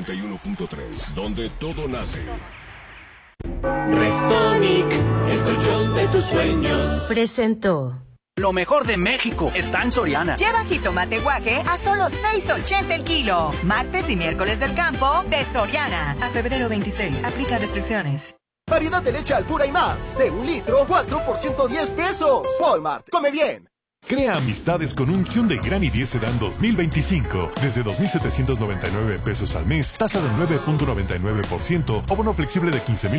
91.3, donde todo nace. Restonic, el colchón de tus sueños. Presentó. Lo mejor de México está en Soriana. Lleva jitomate guaje a solo $6.80 el kilo. Martes y miércoles del campo de Soriana. A febrero 26. Aplica restricciones. Variedad de leche Alpura y más. De 1 litro, 4 por $110. Walmart. Come bien. Crea amistades con un Hyundai Grand i10 Sedan 2025. Desde 2,799 pesos al mes, tasa del 9.99% o bono flexible de 15,000